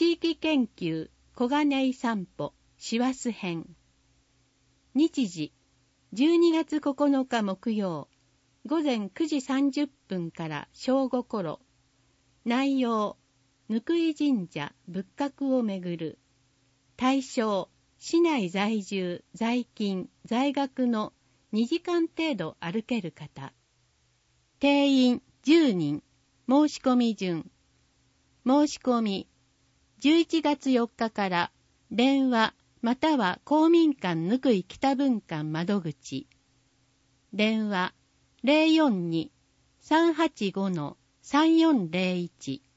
地域研究小金井散歩師走編。日時12月9日木曜午前9時30分から正午頃。内容、貫井神社仏閣をめぐる。対象、市内在住在勤在学の2時間程度歩ける方。定員10人。申し込み順。申し込み11月4日から電話または公民館貫井北分館窓口。電話 042-385-3401